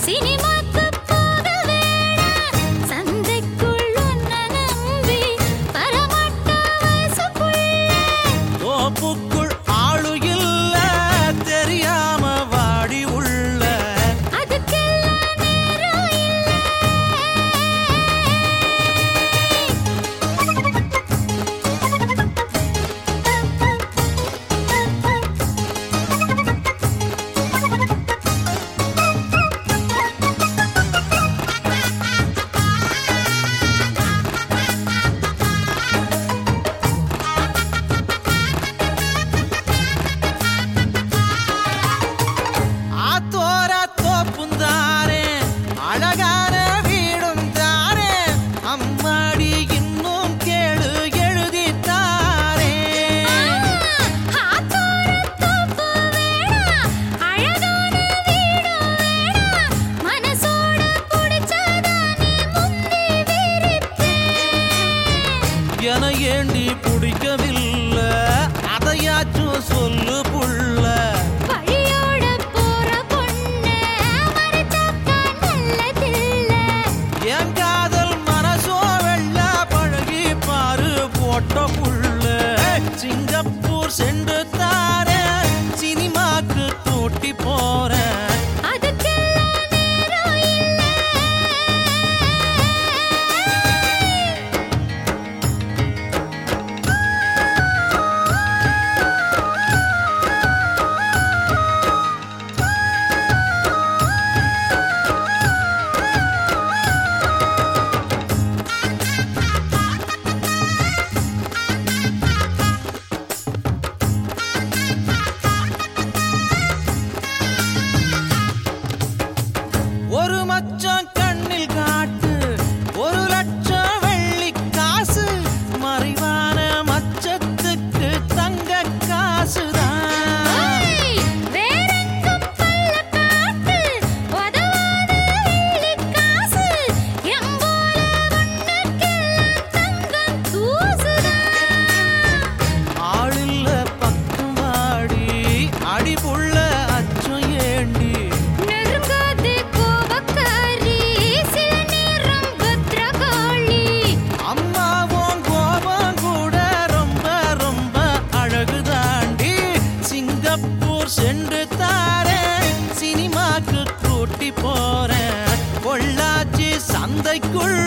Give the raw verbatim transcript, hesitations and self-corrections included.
ஏண்டி பிடிக்கவில்ல அதையாச்சும் சொல்லு புள்ள வழியோட போற பொண்ணு மறைச்சாக்கா நல்லதில்ல என் காதல் மனசோ வெள்ள பழகி பாரு போட்ட புள்ள சிங்கப்பூர் சென்று தாரே சினிமாக்கு கூட்டி போறேன் ஒரு மச்சம் கண்ணில் காட்டு ஒரு லட்சம் வெள்ளி காசு மறைவான மச்சத்துக்கு தங்க காசுதான் ஆளில்ல பக்கம் வாடி அடிபுள்ள அச்சம் ஏண்டி சென்று தாரே சினிமாக்கு கூட்டி போறேன் பொள்ளாச்சி சந்தைக்குள்